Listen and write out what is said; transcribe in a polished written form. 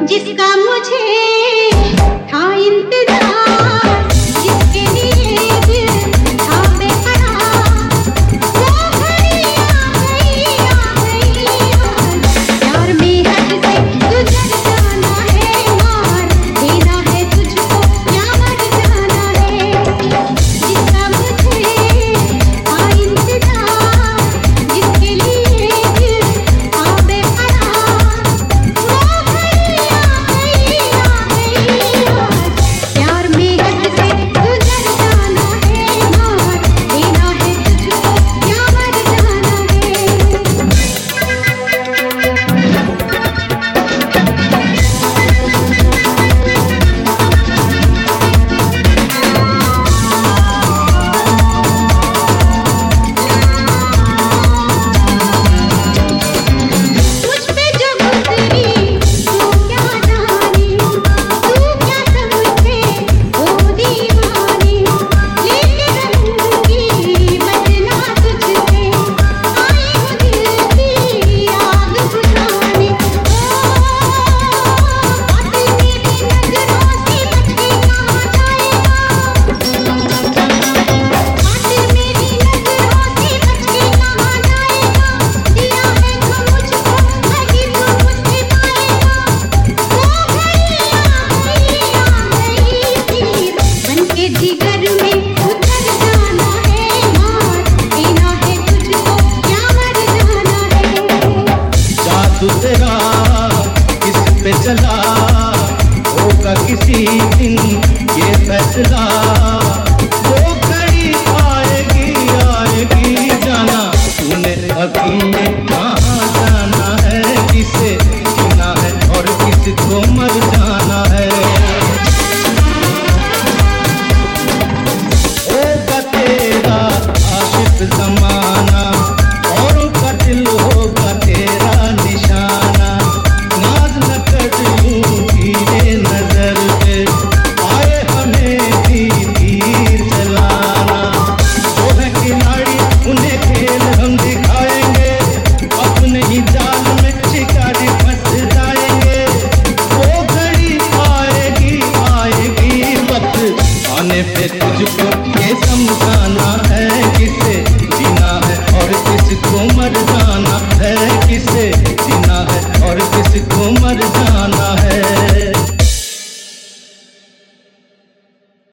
जिसका मुझे था इंतजार, जिसके लिए दिल था बेकरार, वो घड़ी आ गई, आ गई यार। प्यार में हद से गुजर जाना है मार, देना है तुझको या मर जाना है। जिसका मुझे था इंतजार, जिसके लिए दिल था बेकरार, वो घड़ी आ गई, आ गई यार। प्यार में हद से गुजर जाना है मार, देना है तुझको या मर जाना है। मुझ पे जो गुजरी तू क्या जाने, तू क्या समझे वो दीवाने। लेके रहूंगी बचना तुझसे, आए हो दिल की आग बुझाने। कातिल मेरी नजरों से बच के कहाँ जाएगा, कातिल मेरी नजरों से बच के कहाँ जाएगा। दिया है जो मुझको वही तू मुझसे पाएगा। वो घड़ी आ गई, आ गई फिर बनके जिगर में उतर जाना है मार, देना है तुझको या मर जाना है। जादू तेरा किस पे चला, होगा किसी दिन ये फैसला। वो घड़ी आएगी, आएगी जाना, तूने अकेले कहाँ जाना है। किसे जीना है और किसको मर जाना है। होगा तेरा आशिक जमाना, औरों का दिल होगा तेरा निशाना। नाज न कर यूं धीरे नजर पे, आए हमें भी तीर चलाना। वो है खिलाड़ी उन्हें खेल हम दिखाएंगे, अपने ही जाल में शिकारी फंस जाएंगे। वो घड़ी आएगी, आएगी वक्त आने पे तुझको ये समझाना है। किसे जीना है और किसको मर जाना है। किसे जीना है और किसको मर जाना है।